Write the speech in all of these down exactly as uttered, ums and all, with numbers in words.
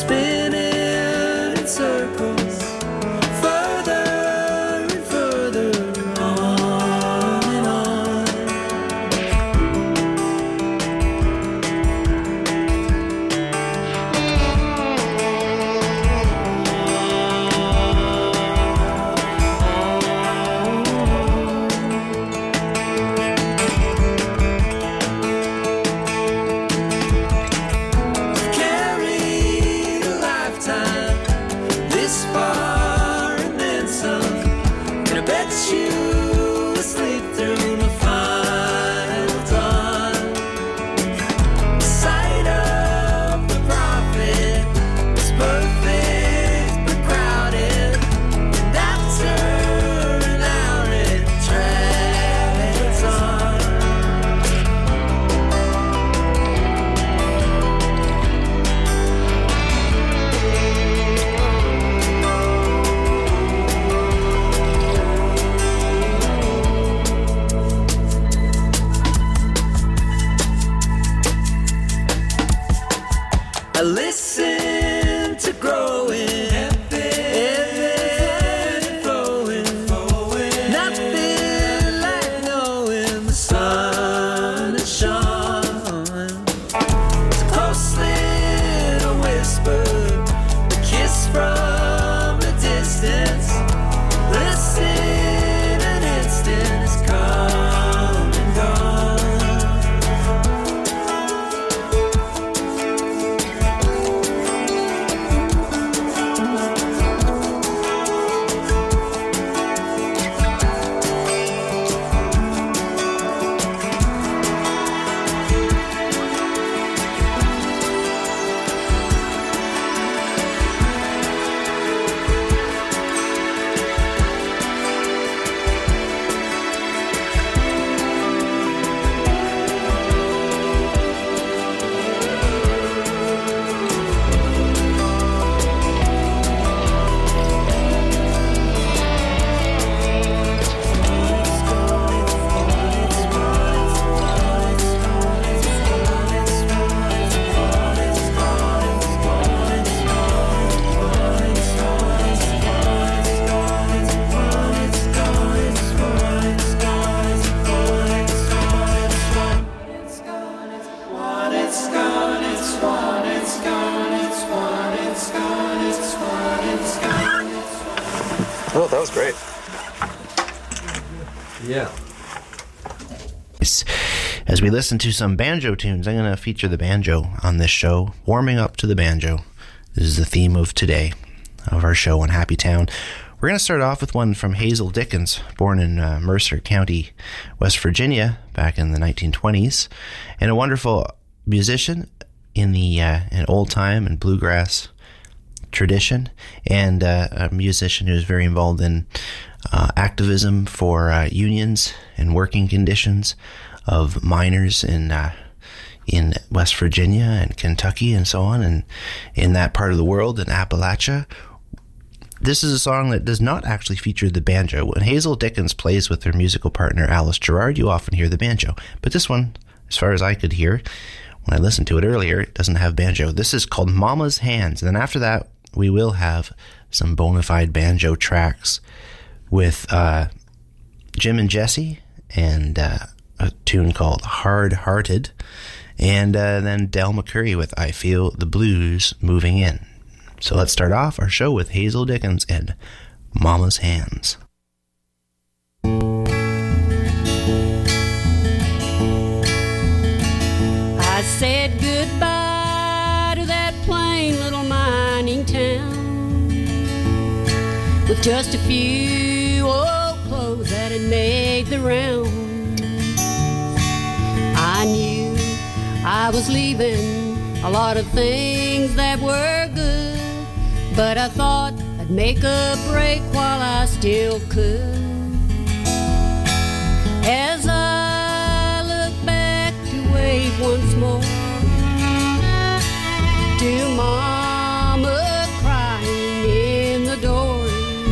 spinning in circles, further and further on and on. Carried a lifetime this far and then some, and I bet you asleep through my final dawn. The sight of the prophet is perfect but crowded, and after an hour it drags on. I listen to growing, ebbing and flowing, nothing like knowing the sun has shone. It's a close little whisper, a kiss from a distance. Listen, an instant has come and gone. Oh, that was great. Yeah. As we listen to some banjo tunes, I'm going to feature the banjo on this show. Warming up to the banjo. This is the theme of today, of our show on Happy Town. We're going to start off with one from Hazel Dickens, born in uh, Mercer County, West Virginia, back in the nineteen twenties, and a wonderful musician in the uh, in old time and bluegrass tradition, and uh, a musician who's very involved in uh, activism for uh, unions and working conditions of miners in uh, in West Virginia and Kentucky and so on, and in that part of the world, in Appalachia. This is a song that does not actually feature the banjo. When Hazel Dickens plays with her musical partner Alice Gerrard, you often hear the banjo. But this one, as far as I could hear, when I listened to it earlier, it doesn't have banjo. This is called Mama's Hands. And then after that, we will have some bona fide banjo tracks with uh, Jim and Jesse, and uh, a tune called Hard Hearted, and uh, then Del McCoury with I Feel the Blues Moving In. So let's start off our show with Hazel Dickens and Mama's Hands. I said goodbye to that plain little mining town with just a few old clothes that had made the round. I knew I was leaving a lot of things that were good, but I thought I'd make a break while I still could. As I look back to wave once more to Mama crying in the door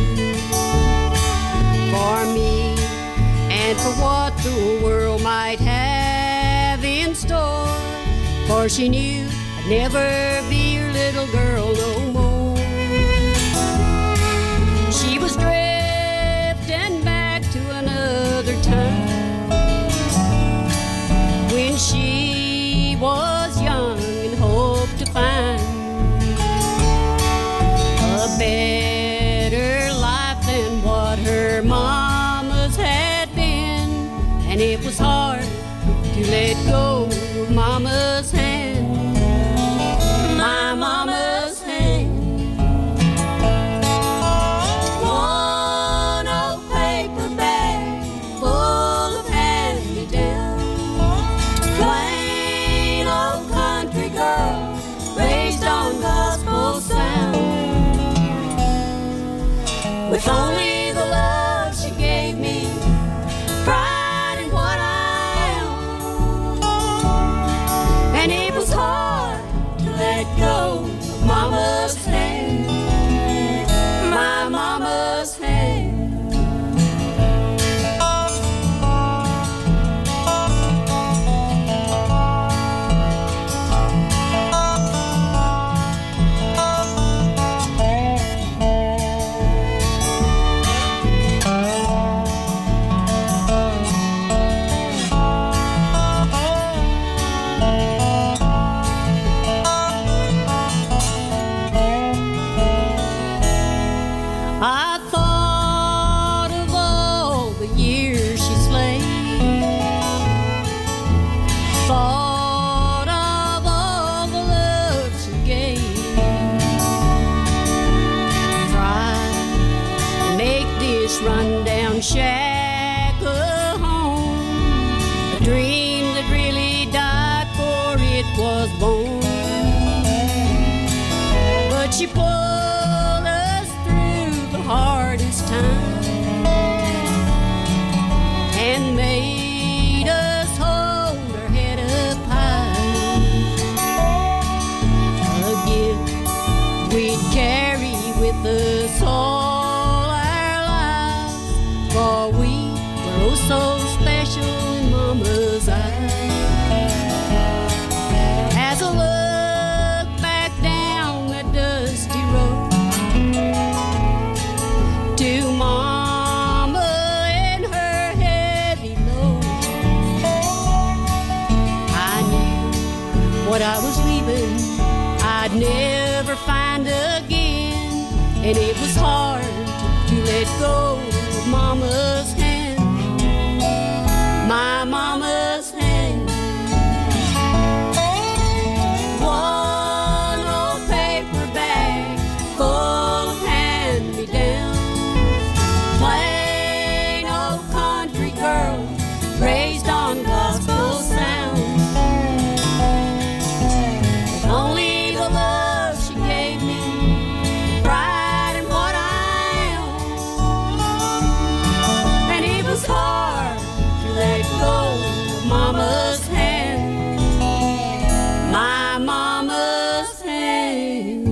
for me and for what the world might have in store, for she knew I'd never be her little girl no more. She was drifting back to another time when she was young and hoped to find a better life than what her mama's had been. And it was hard to let go of mama's hand, my mama's hand. One old paper bag full of hand-me-downs, plain old country girl raised on gospel sound. With only the love she gave me, pride in what I am, and it was hard to let go of mama's hand, my mama's hand. I thought of all the years she slaved, thought of all the love she gave, tried to make this rundown shack a home, a dream that really died before it was born. But she pulled us through the hardest time and made us hold our head up high, a gift we'd carry with us all our lives, for we were oh so special in mama's eyes. As I look back down that dusty road to mama and her heavy load, I knew what I was leaving I'd never find again, and it was hard to let go of mama's hand, my mama's hand. One old paper bag full of hand-me-downs, plain old country girl raised on gospel sound. With only the love she gave me, pride in what I am, and it was hard to let go of mama's hand, my mama's hand.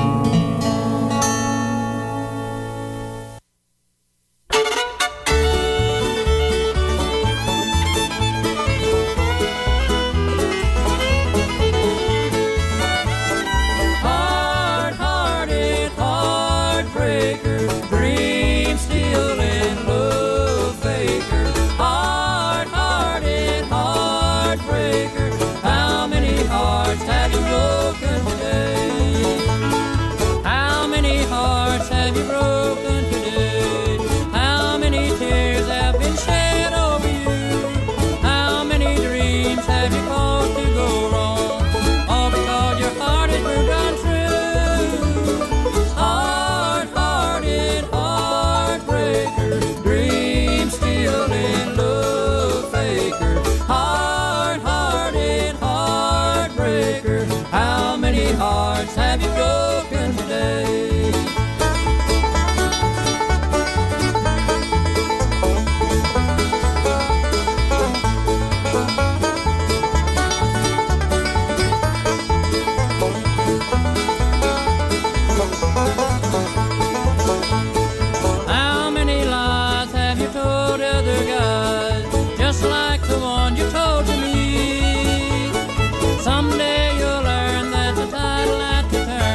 Hard-hearted heartbreaker, dream-stealing love faker. Hard-hearted heartbreaker, how many hearts have you broken today? How many hearts have you broken today? How many tears have been shed over you? How many dreams have you caused to go wrong? All because your heart has been untrue. Hard-hearted heartbreaker, dream-stealing love faker. Hard-hearted heartbreaker, how many hearts have you broken today? How many lies have you told other guys, just like the one you told to me? Someday you'll learn that the tide will have to turn.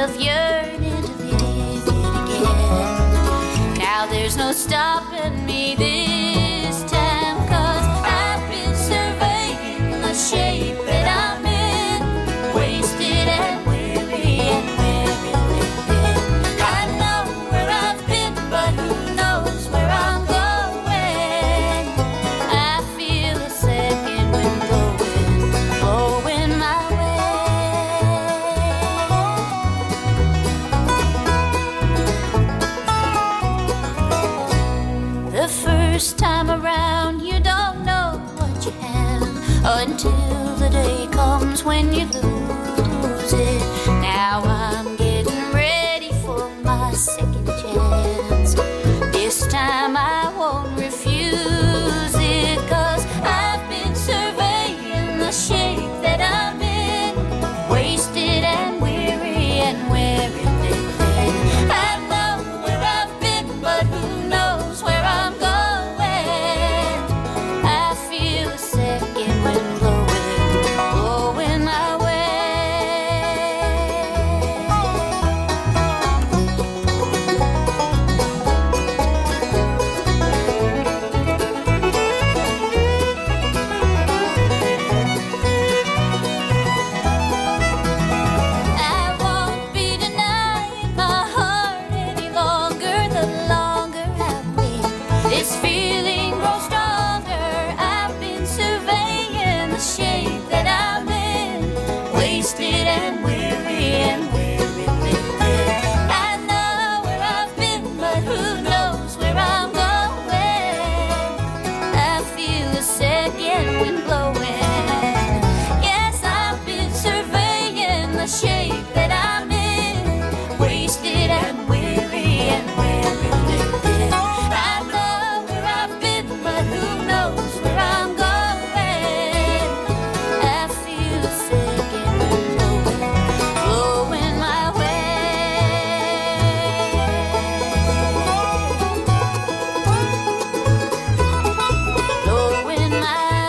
myself yearning to live it again. Now there's no stopping me this time, 'cause I've been surveying the shape that I'm in, wasted and weary and weary with it. I know where I've been, but who knows where I'm going. I feel a second wind blowing, blowing my way. The first time around, you don't know what you have until the day comes when you lose it. Now I'm getting ready for my second chance. This time I won't refuse it, 'cause I've been surveying the shape that I'm in, wasted and weary and weary with it. I know where I've been, but who knows where I'm going. I feel a second wind blowing, blowing my I won't be denying my heart any longer. The longer I wait, this feeling grows stronger. I've been surveying the shape that I'm in, wasted and weary and weary with it. I know where I've been, but who knows where I'm going. I feel a second wind blowing. Yes, I've been surveying the shape that I'm in, wasted and weary and weary with it. I know where I've been, but who knows where I'm going. I feel a second wind blowing, blowing my way. Blowing my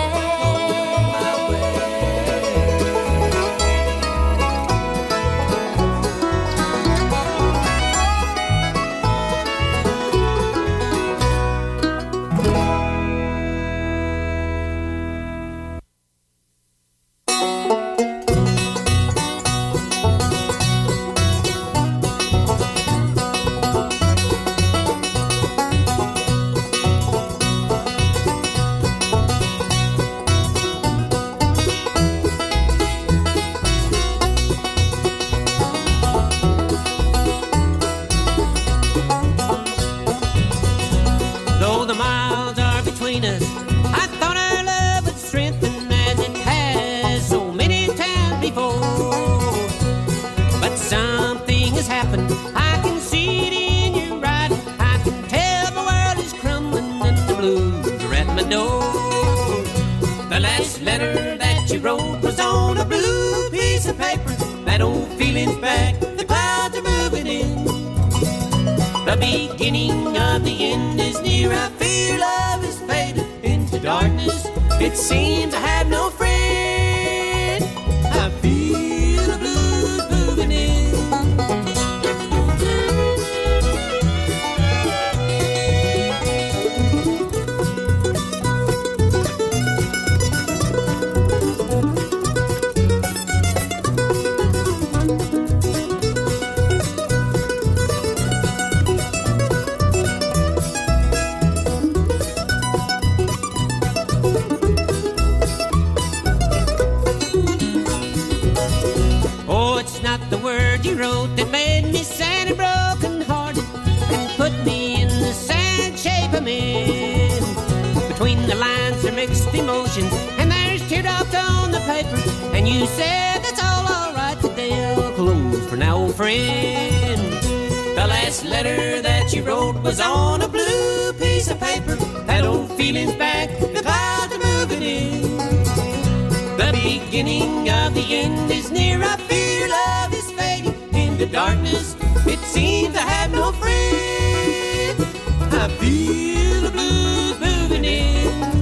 Though the miles are between us, I thought our love would strengthen as it has so many times before. But something has happened. I can see it in your eyes. I can tell the world is crumbling and the blues are at my door. The last letter that you wrote was on a blue piece of paper. That old feeling's back. The clouds are moving in. The beginning of the end is near. I fear love is faded into darkness. It seems I have no friend. I feel the blues moving in. Oh, it's not the word you wrote that made me sad and broken hearted and put me in the sad shape I'm in. Between the lines are mixed emotions and there's teardrops on the paper. And you said that's all alright today. I'll close for now, old friend. The last letter that you wrote was on a blue piece of paper. That old feeling's back, the clouds are moving in. The beginning of the end is near. I fear love is fading into darkness. It seems I have no friend. I feel the blues moving in.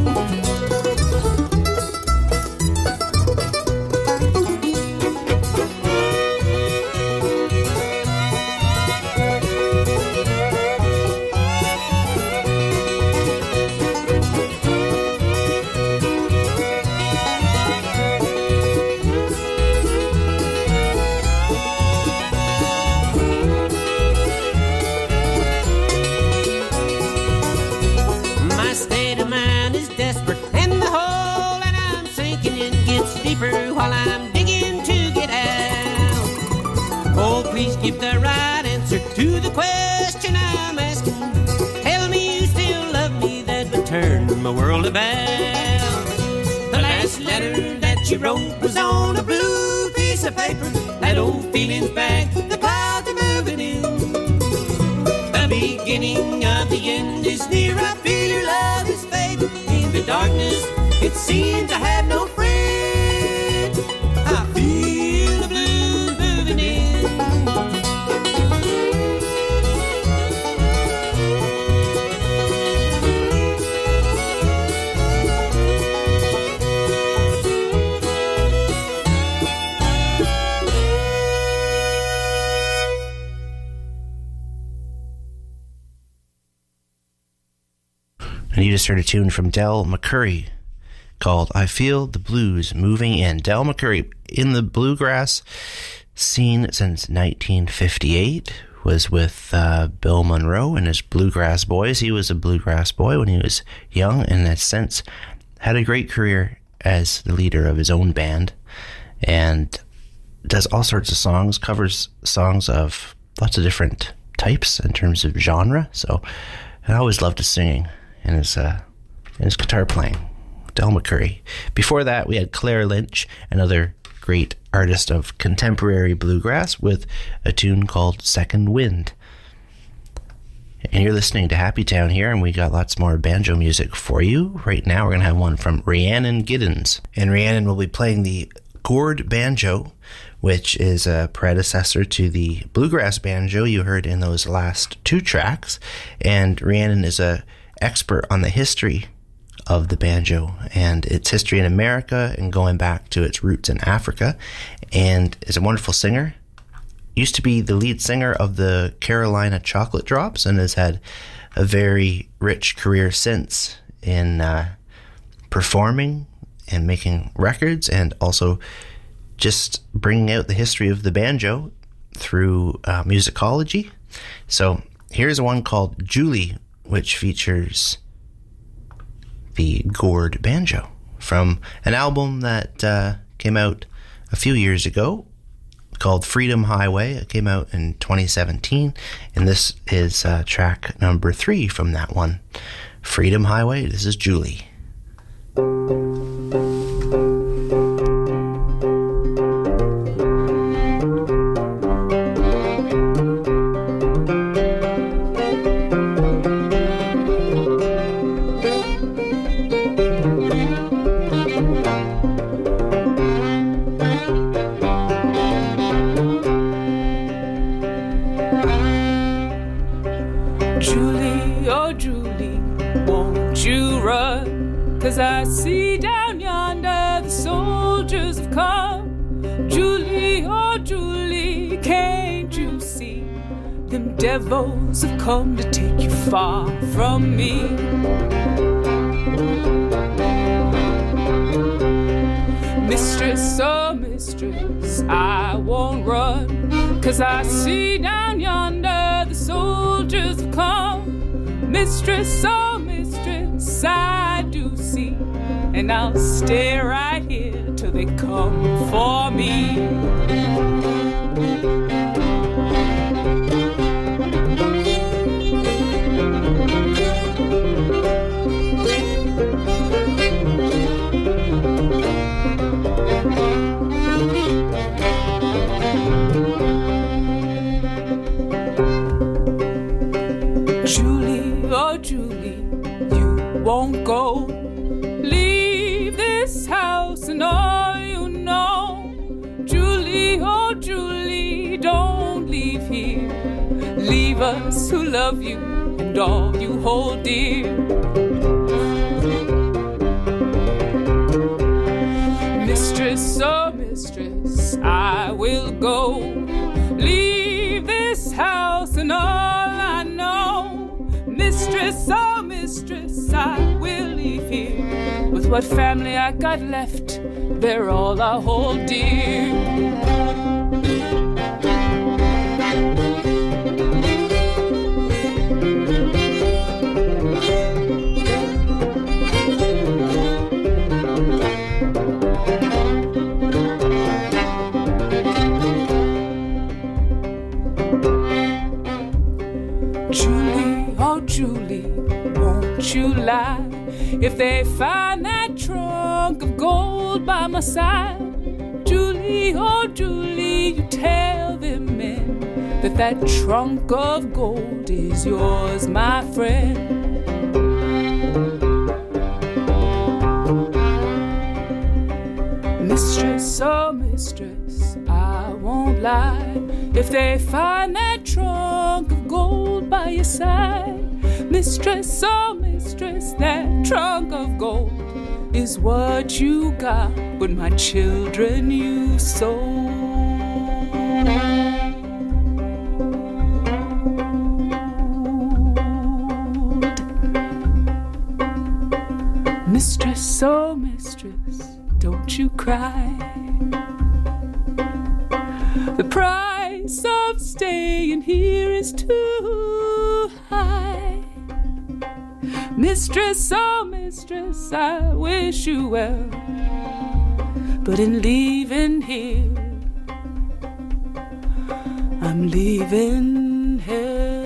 give the right answer to the question I'm asking. Tell me you still love me, that would turn my world about. The last letter that you wrote was on a blue piece of paper. That old feeling's back, the clouds are moving in. The beginning of the end is near, I feel your love is fading. In the darkness, it seems I have no friend. I feel the blues moving in. And you just heard a tune from Del McCoury called I Feel the Blues Moving In. Del McCoury, in the bluegrass scene since nineteen fifty-eight, was with uh, Bill Monroe and his Bluegrass Boys. He was a bluegrass boy when he was young, and has since had a great career as the leader of his own band, and does all sorts of songs, covers songs of lots of different types in terms of genre. So I always loved his singing and his, uh, and his guitar playing. Del McCoury. Before that, we had Claire Lynch, another great artist of contemporary bluegrass, with a tune called Second Wind. And you're listening to Happy Town here, and we got lots more banjo music for you. Right now, we're going to have one from Rhiannon Giddens. And Rhiannon will be playing the gourd banjo, which is a predecessor to the bluegrass banjo you heard in those last two tracks. And Rhiannon is a expert on the history of the banjo and its history in America and going back to its roots in Africa, and is a wonderful singer. Used to be the lead singer of the Carolina Chocolate Drops and has had a very rich career since in uh, performing and making records, and also just bringing out the history of the banjo through uh, musicology. So here's one called Julie, which features the gourd banjo from an album that uh, came out a few years ago called Freedom Highway. It came out in twenty seventeen, and this is uh, track number three from that one, Freedom Highway. This is Julie. Cause I see down yonder the soldiers have come. Julie, oh Julie, can't you see? Them devils have come to take you far from me. Mistress, oh mistress, I won't run. Cause I see down yonder the soldiers have come. Mistress, oh mistress, I do see, and I'll stay right here till they come for me. Julie, oh Julie, you won't go. Leave this house and all you know. Julie, oh Julie, don't leave here. Leave us who love you and all you hold dear. Mistress, oh mistress, I will go. Leave this house and all I know. Mistress, oh mistress, I will leave here. With what family I got left, they're all I hold dear. Julie, oh Julie, won't you lie? If they find that trunk of gold by my side, Julie, oh Julie, you tell them men that that trunk of gold is yours, my friend. Mistress, oh mistress, I won't lie. If they find that trunk of gold by your side, mistress, oh mistress, that trunk of gold is what you got, but my children you sold. Mistress, oh mistress, don't you cry. The price of staying here is too high. Mistress, oh mistress, I wish you well, but in leaving here, I'm leaving hell.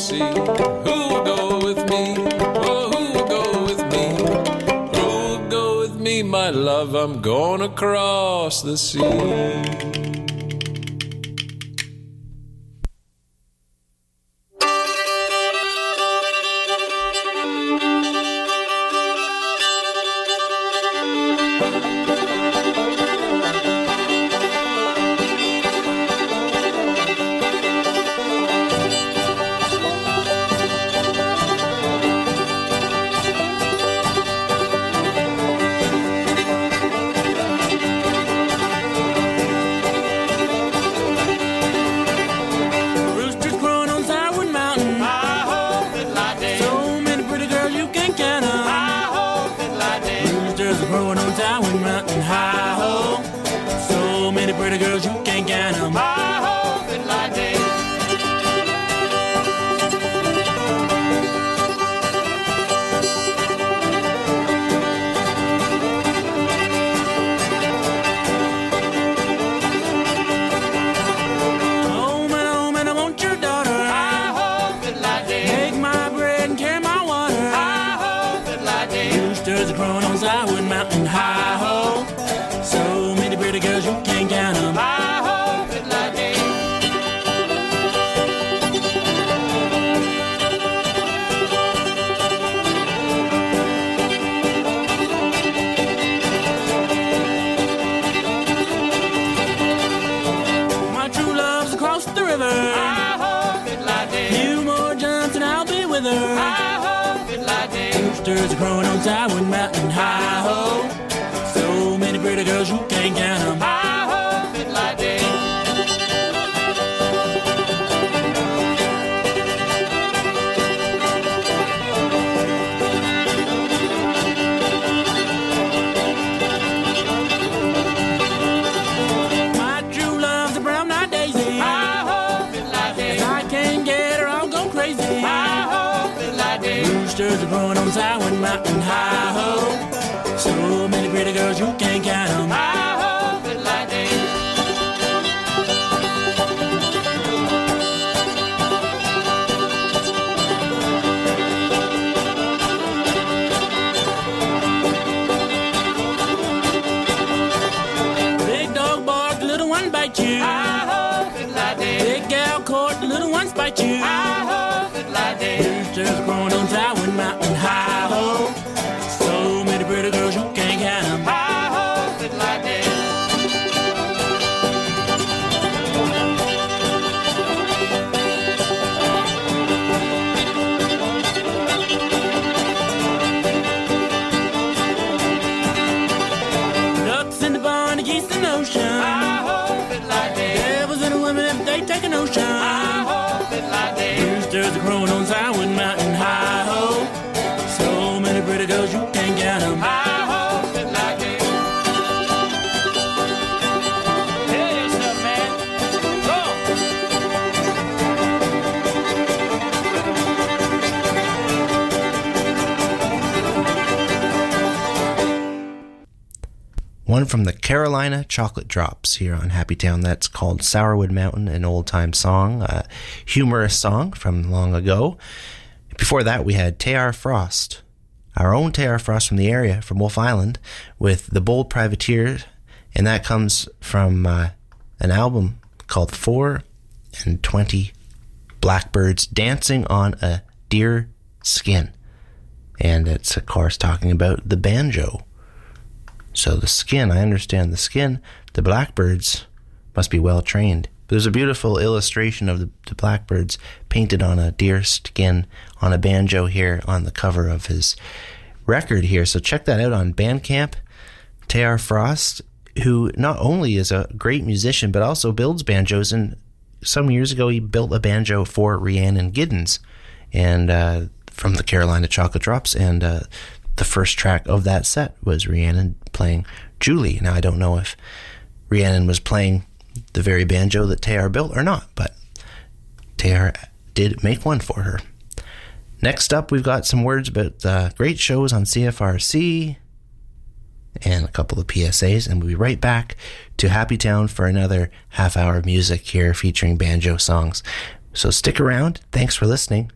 sea. Who'll go with me? Oh, who'll go with me? Who'll go with me, my love? I'm going across the sea. Roosters are crowing on Tywin Mountain, hi-ho. So many pretty girls you can't count them, hi-ho, fiddle-I-dee. My true love's a brown-eyed daisy, hi-ho, fiddle-I-dee. If I can't get her, I'll go crazy, hi-ho, fiddle-I-dee. Roosters are crowing on Tywin Mountain, hi-ho. So many pretty girls you can't count them, hi-ho, fiddle-I-dee. Big dog bark, the little one bite you, hi-ho, fiddle-I-dee. Big gal court, the little one spite you, hi-ho, fiddle-I-dee. Roosters growing on Tywin Mountain, hi-ho. So many pretty girls you can't count them, hi-ho, fiddle-I-dee. Ducks in the pond, the geese in the ocean, hi-ho, fiddle-I-dee. Devils and the women if they take an ocean, hi-ho, fiddle-I-dee. Roosters are crowing on Tywin Mountain, hi-ho. So many pretty girls you can't count them, hi-ho, fiddle-I-dee. Tell yourself, man. Go. One from the Carolina Chocolate Drops here on Happy Town. That's called Sourwood Mountain, an old-time song, a humorous song from long ago. Before that, we had Te'ar Frost, our own Te'ar Frost from the area, from Wolf Island, with The Bold Privateer, and that comes from uh, an album called Four and Twenty Blackbirds Dancing on a Deer Skin. And it's, of course, talking about the banjo. So the skin, I understand the skin, the blackbirds must be well trained. There's a beautiful illustration of the, the blackbirds painted on a deer skin on a banjo here on the cover of his record here. So check that out on Bandcamp. Te'ar Frost, who not only is a great musician, but also builds banjos. And some years ago, he built a banjo for Rhiannon Giddens and uh, from the Carolina Chocolate Drops. And uh, the first track of that set was Rhiannon playing Julie. Now, I don't know if Rhiannon was playing the very banjo that Te'ar built or not, but Te'ar did make one for her. Next up, we've got some words about uh, great shows on C F R C and a couple of P S As, and we'll be right back to Happy Town for another half hour of music here featuring banjo songs. So stick around. Thanks for listening.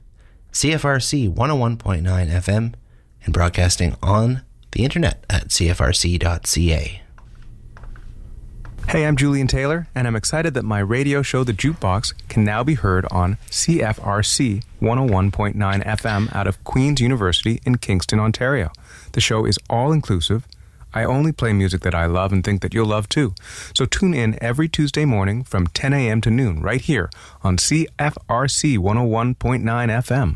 C F R C one oh one point nine F M, and broadcasting on the internet at c f r c dot c a. Hey, I'm Julian Taylor, and I'm excited that my radio show, The Jukebox, can now be heard on C F R C one oh one point nine F M out of Queen's University in Kingston, Ontario. The show is all-inclusive. I only play music that I love and think that you'll love too. So tune in every Tuesday morning from ten a.m. to noon right here on C F R C one oh one point nine F M.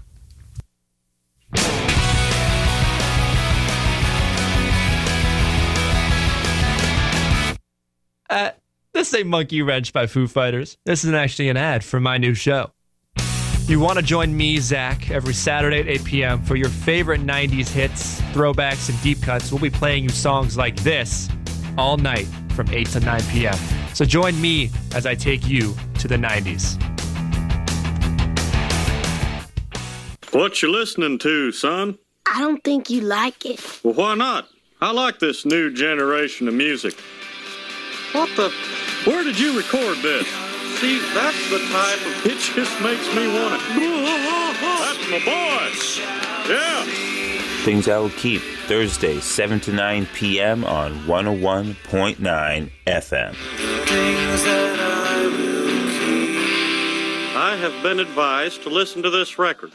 Uh, this ain't Monkey Wrench by Foo Fighters. This is actually an ad for my new show. You want to join me, Zach, every Saturday at eight p.m. for your favorite nineties hits, throwbacks, and deep cuts. We'll be playing you songs like this all night from eight to nine p.m. So join me as I take you to the nineties. What you listening to, son? I don't think you like it. Well, why not? I like this new generation of music. What the? Where did you record this? See, that's the type of... It just makes me want to... That's my boy! Yeah! Things I Will Keep, Thursday, seven to nine p.m. on one oh one point nine F M. Things that I will keep. I have been advised to listen to this record.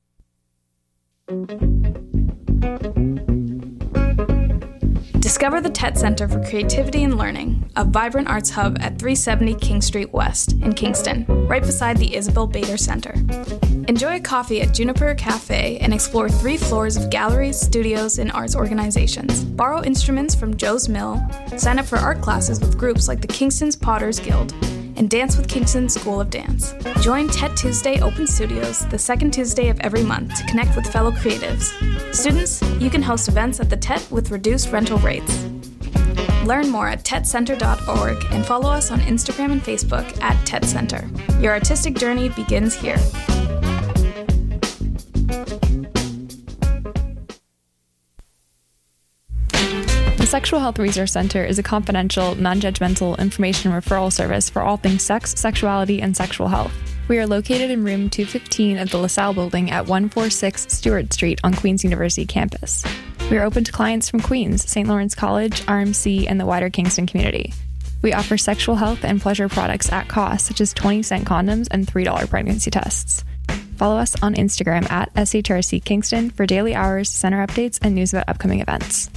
Discover the T E T Center for Creativity and Learning, a vibrant arts hub at three seventy King Street West in Kingston, right beside the Isabel Bader Center. Enjoy a coffee at Juniper Cafe and explore three floors of galleries, studios, and arts organizations. Borrow instruments from Joe's Mill, sign up for art classes with groups like the Kingston's Potters Guild, and dance with Kingston School of Dance. Join T E T Tuesday Open Studios the second Tuesday of every month to connect with fellow creatives. Students, you can host events at the T E T with reduced rental rates. Learn more at tet center dot org and follow us on Instagram and Facebook at T E T Center. Your artistic journey begins here. The Sexual Health Resource Center is a confidential, non-judgmental information referral service for all things sex, sexuality, and sexual health. We are located in room two fifteen of the LaSalle Building at one forty-six Stewart Street on Queen's University campus. We are open to clients from Queens, Saint Lawrence College, R M C, and the wider Kingston community. We offer sexual health and pleasure products at cost, such as twenty cent condoms and three dollars pregnancy tests. Follow us on Instagram at S H R C Kingston for daily hours, center updates, and news about upcoming events.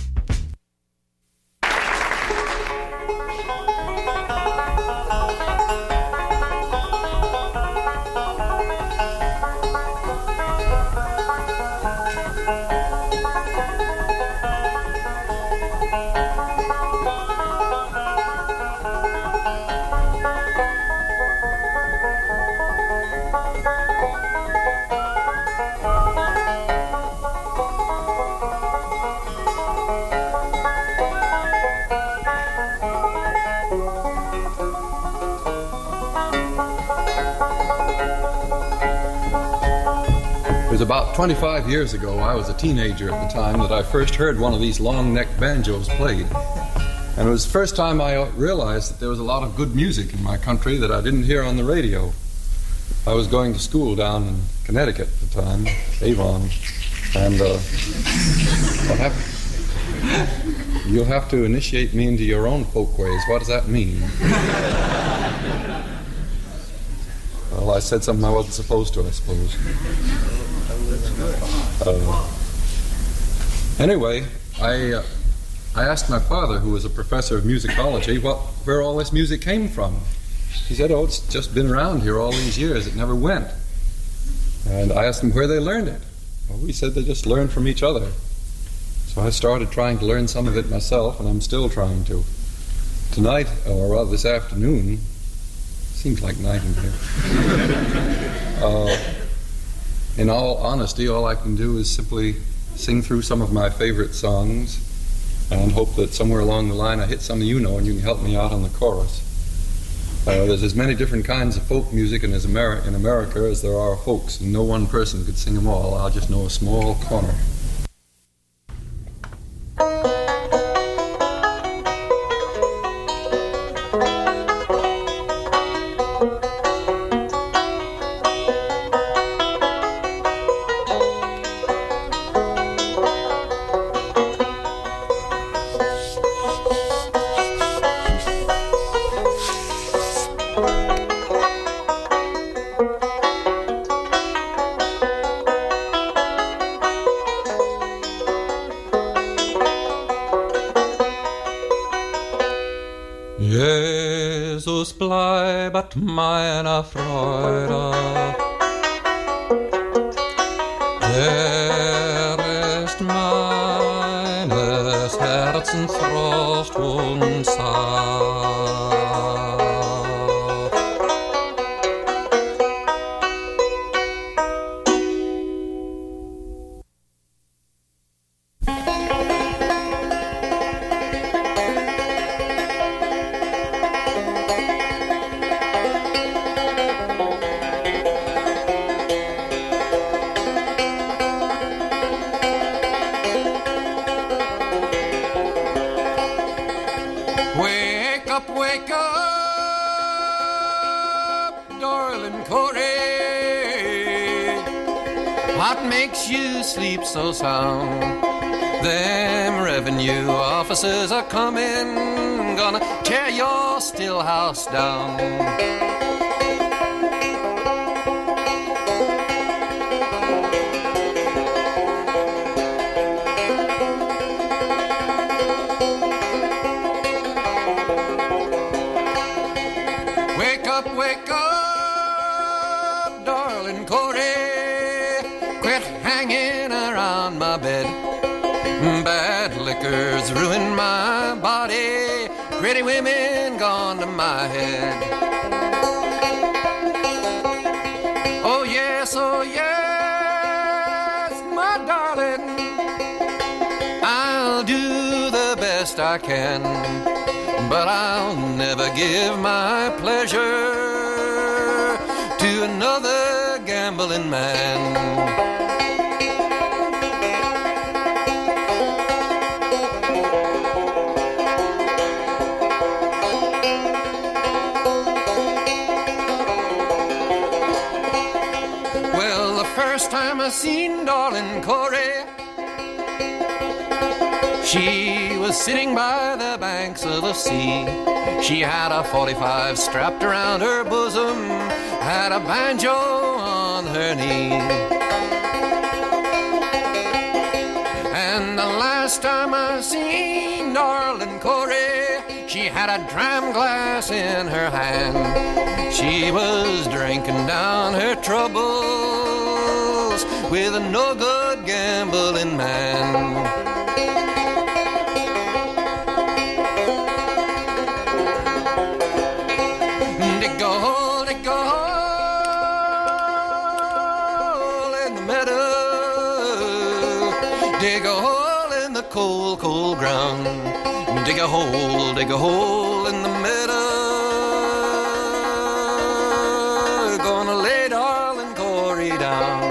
About twenty-five years ago, I was a teenager at the time that I first heard one of these long-necked banjos played. And it was the first time I realized that there was a lot of good music in my country that I didn't hear on the radio. I was going to school down in Connecticut at the time, Avon, and uh, what happened? You'll have to initiate me into your own folkways. What does that mean? Well, I said something I wasn't supposed to, I suppose. Uh, anyway, I uh, I asked my father, who was a professor of musicology, what where all this music came from. He said, "Oh, it's just been around here all these years. It never went." And I asked him where they learned it. Well, he said they just learned from each other. So I started trying to learn some of it myself, and I'm still trying to. Tonight, or rather this afternoon, seems like night in here. uh, In all honesty, all I can do is simply sing through some of my favorite songs and hope that somewhere along the line I hit some of you know and you can help me out on the chorus. Uh, there's as many different kinds of folk music in, as Ameri- in America as there are folks, and no one person could sing them all. I'll just know a small corner. alles bleibt meiner Freude. Er ist meines Herzens Trost und Saft. Sleep so sound. Them revenue officers are coming, gonna tear your still house down. Wake up, wake up, darling Corey, quit hanging around my bed. Bad liquor's ruined my body, pretty women gone to my head. Oh yes, oh yes, my darling, I'll do the best I can, but I'll never give my pleasure to another gambling man. Time I seen darling Corey, she was sitting by the banks of the sea. She had a forty-five strapped around her bosom, had a banjo on her knee. And the last time I seen darling Corey, she had a dram glass in her hand. She was drinking down her troubles with a no-good gambling man. Dig a hole, dig a hole in the meadow. Dig a hole in the cold, cold ground. Dig a hole, dig a hole in the meadow. Gonna lay darling Corey down.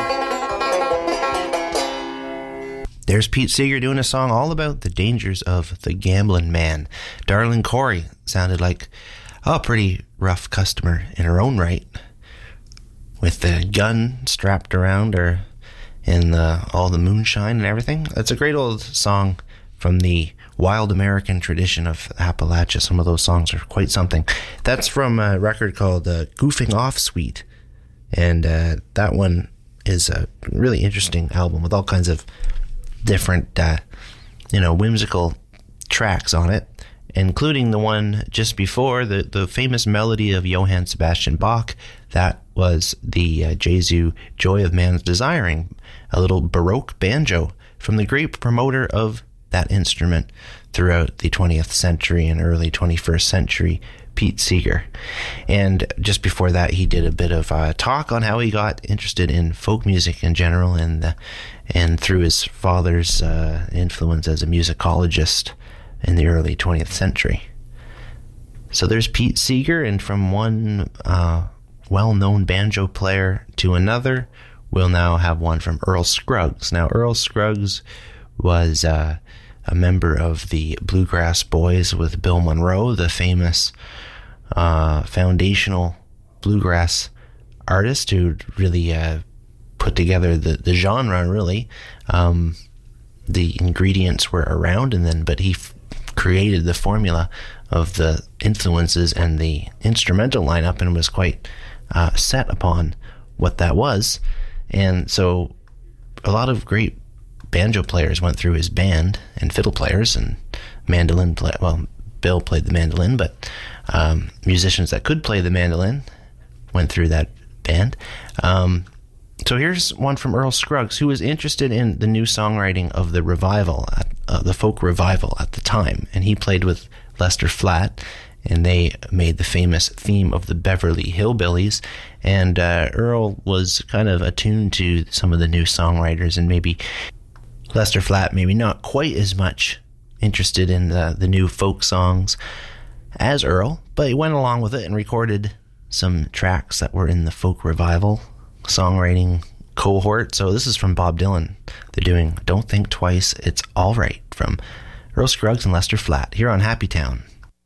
There's Pete Seeger doing a song all about the dangers of the gambling man. Darlin' Corey sounded like a pretty rough customer in her own right, with the gun strapped around her and the, all the moonshine and everything. That's a great old song from the wild American tradition of Appalachia. Some of those songs are quite something. That's from a record called uh, Goofing Off Suite, and uh, that one is a really interesting album with all kinds of different, uh, you know, whimsical tracks on it, including the one just before, the, the famous melody of Johann Sebastian Bach. That was the uh, Jesu Joy of Man's Desiring, a little Baroque banjo from the great promoter of that instrument throughout the twentieth century and early twenty-first century, Pete Seeger. And just before that, he did a bit of uh, talk on how he got interested in folk music in general, and the, and through his father's uh, influence as a musicologist in the early twentieth century. So there's Pete Seeger, and from one uh, well-known banjo player to another, we'll now have one from Earl Scruggs. Now, Earl Scruggs was uh, a member of the Bluegrass Boys with Bill Monroe, the famous uh, foundational bluegrass artist who really uh, put together the, the genre, really. Um, the ingredients were around, and then but he f- created the formula of the influences and the instrumental lineup, and was quite uh, set upon what that was. And so a lot of great banjo players went through his band, and fiddle players and mandolin play. Well, Bill played the mandolin, but um, musicians that could play the mandolin went through that band. Um, so here's one from Earl Scruggs, who was interested in the new songwriting of the revival, uh, the folk revival at the time, and he played with Lester Flatt, and they made the famous theme of the Beverly Hillbillies. And uh, Earl was kind of attuned to some of the new songwriters, and maybe Lester Flatt maybe not quite as much interested in the, the new folk songs as Earl, but he went along with it and recorded some tracks that were in the folk revival songwriting cohort. So this is from Bob Dylan. They're doing Don't Think Twice, It's All Right, from Earl Scruggs and Lester Flatt here on Happy Town.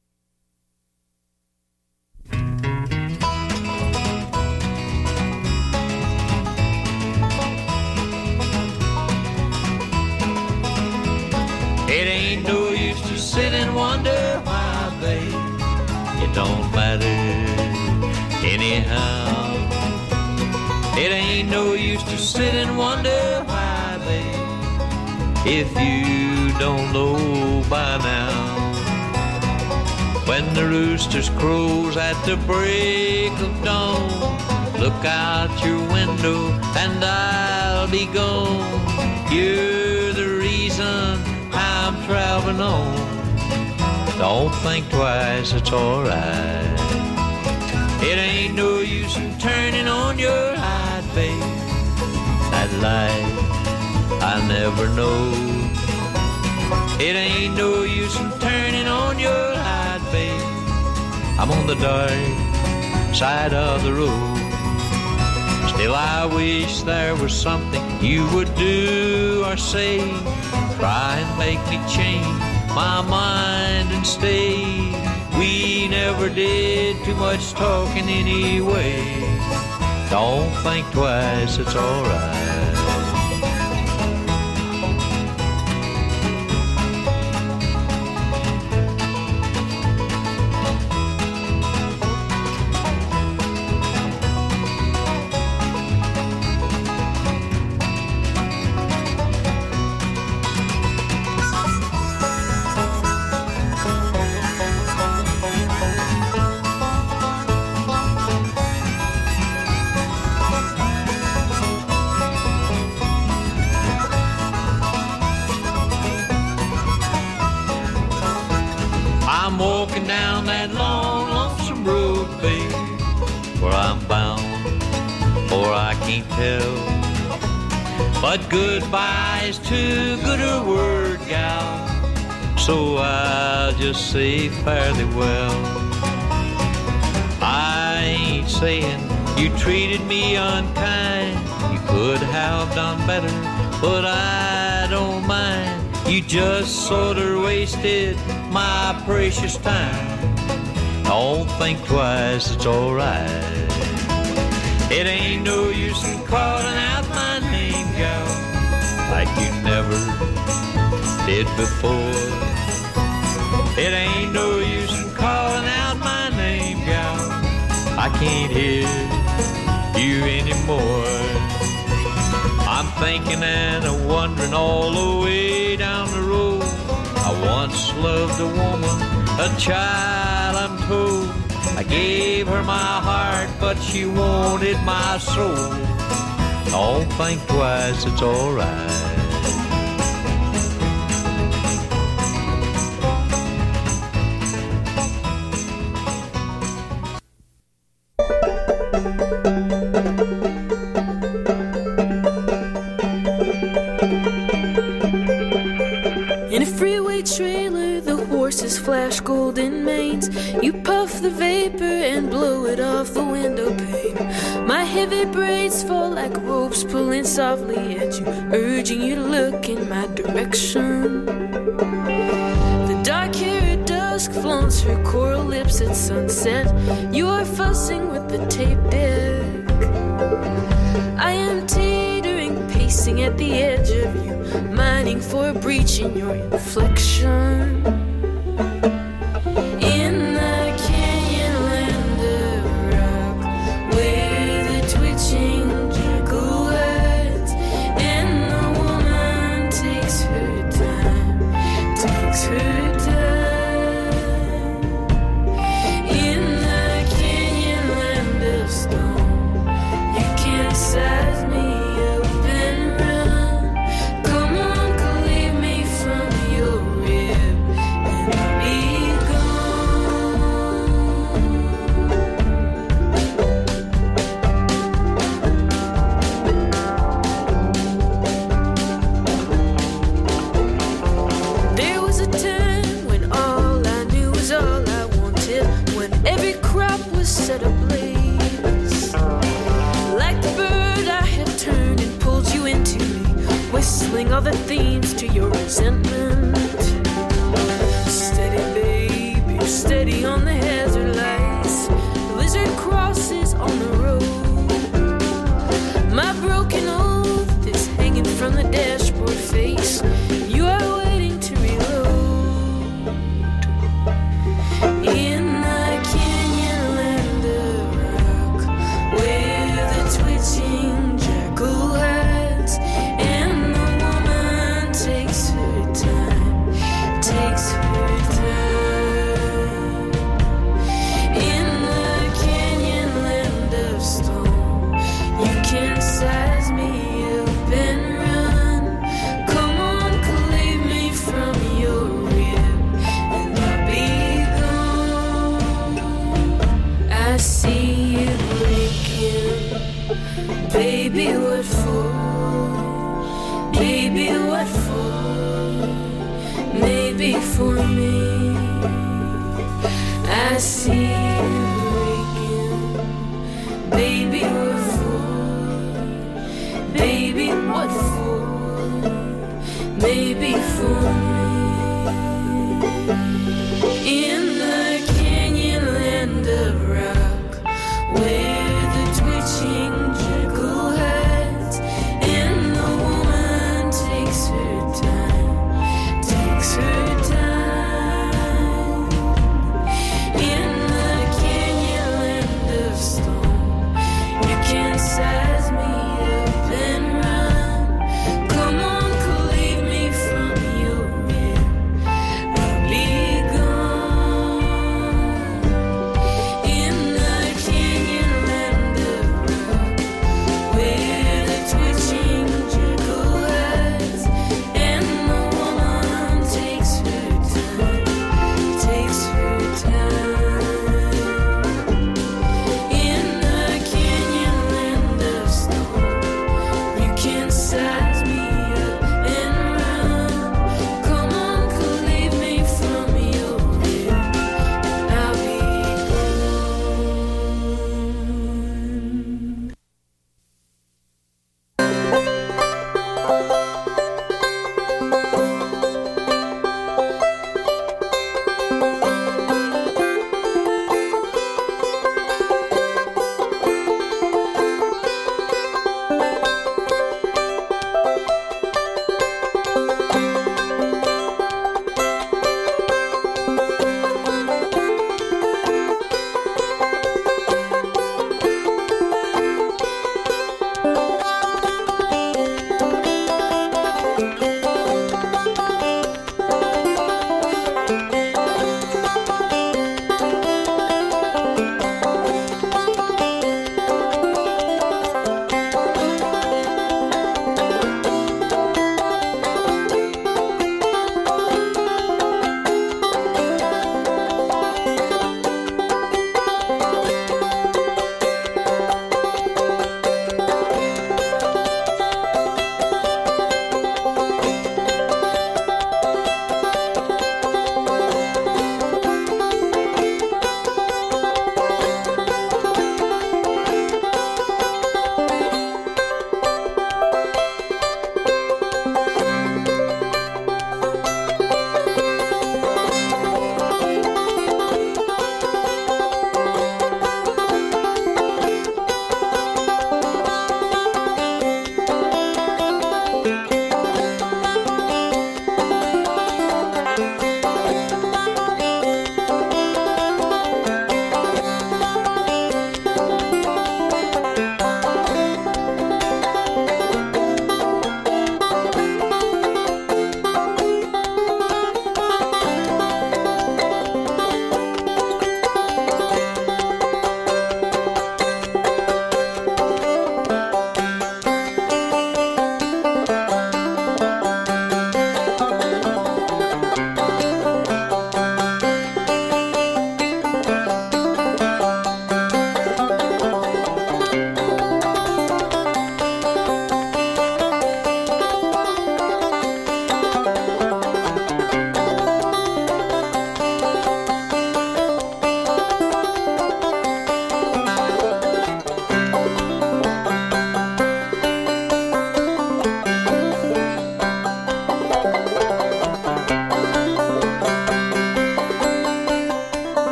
It ain't no use to sit and wonder why, babe. It don't matter anyhow. It ain't no use to sit and wonder why, babe, if you don't know by now. When the roosters crows at the break of dawn, look out your window and I'll be gone. You're the reason I'm traveling on. Don't think twice, it's alright. It ain't no use in turning on your light, babe. That light I never know. It ain't no use in turning on your light, babe. I'm on the dark side of the road. Still I wish there was something you would do or say. Try and make me change my mind and stay. We never did too much talking anyway. Don't think twice, it's alright. I'm walking down that long, lonesome road, babe, where I'm bound, or I can't tell. But goodbye is too good a word, gal, so I'll just say fare thee well. I ain't saying you treated me unkind, you could have done better, but I don't mind. You just sort of wasted my precious time. Don't think twice, it's alright. It ain't no use in calling out my name, gal, like you never did before. It ain't no use in calling out my name, gal, I can't hear you anymore. I'm thinking and a wondering all the way down the road. I once loved a woman, a child I'm told. I gave her my heart, but she wanted my soul. Don't think twice, it's alright. In a freeway trailer, the horses flash golden manes. You puff the vapor and blow it off the window pane. My heavy braids fall like ropes pulling softly at you, urging you to look in my direction. The dark-haired dusk flaunts her coral lips at sunset. You are fussing with the tape deck. I am teetering, pacing at the edge of you, mining for a breach in your inflection. In the canyon land of rock, where the twitching jiggle words, and the woman takes her time, takes her time. all the themes to your resentment. Steady, baby, steady on the hazard lights. Lizard crosses on the road. My broken oath is hanging from the dashboard face. You are waiting to reload. In the canyon land of rock, where the twitching jackal hides, and the woman takes her time, takes her time. In the canyon land of stone, you can size me up and run. Come on, cleave me from your rib, and I'll be gone. I see you breaking, baby, what for? Baby, what for? Maybe for me. I see you breaking, baby, what for? Baby, what for? Maybe for me. In the canyon land of rock, where the twitching jackal hides, and the woman takes her time, takes her time. In the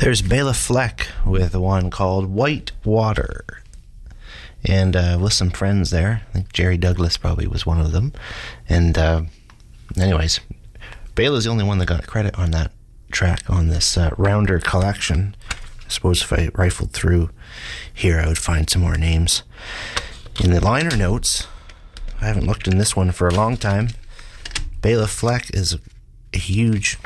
There's Bela Fleck with one called White Water. And uh, with some friends there. I think Jerry Douglas probably was one of them. And uh, anyways, Bela's the only one that got credit on that track on this uh, Rounder collection. I suppose if I rifled through here, I would find some more names. In the liner notes, I haven't looked in this one for a long time. Bela Fleck is a, a huge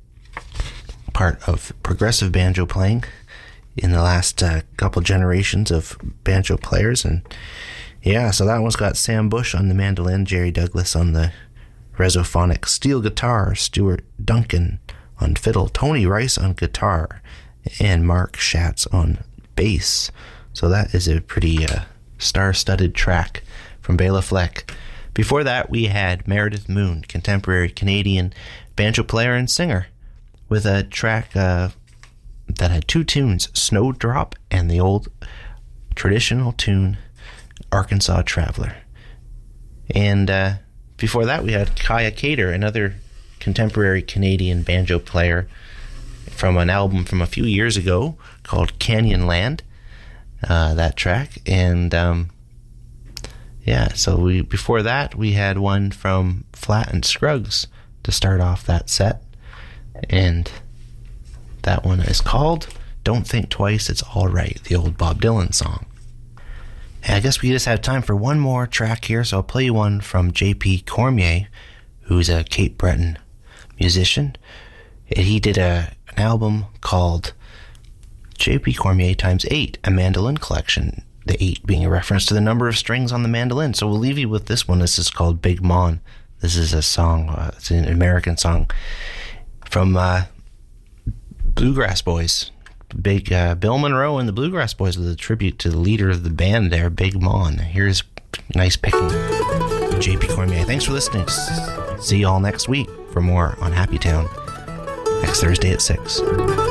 part of progressive banjo playing in the last uh, couple generations of banjo players. And yeah, so that one's got Sam Bush on the mandolin, Jerry Douglas on the Resophonic steel guitar, Stuart Duncan on fiddle, Tony Rice on guitar, and Mark Schatz on bass. So that is a pretty uh, star-studded track from Bela Fleck. Before that, we had Meredith Moon, contemporary Canadian banjo player and singer, with a track uh, that had two tunes, Snowdrop and the old traditional tune, Arkansas Traveler. And uh, before that, we had Kaya Cater, another contemporary Canadian banjo player, from an album from a few years ago called Canyon Land, uh, that track. And um, yeah, so we before that we had one from Flat and Scruggs to start off that set, and that one is called Don't Think Twice, It's All Right, the old Bob Dylan song. And I guess we just have time for one more track here, so I'll play you one from J P Cormier, who's a Cape Breton musician. And he did a an album called J P Cormier times eight, a mandolin collection, the eight being a reference to the number of strings on the mandolin. So we'll leave you with this one. This is called Big Mon. This is a song, uh, it's an American song from uh, Bluegrass Boys. Big uh, Bill Monroe and the Bluegrass Boys with a tribute to the leader of the band there, Big Mon. Here's nice picking, J P Cormier. Thanks for listening. See you all next week for more on Happy Town next Thursday at six.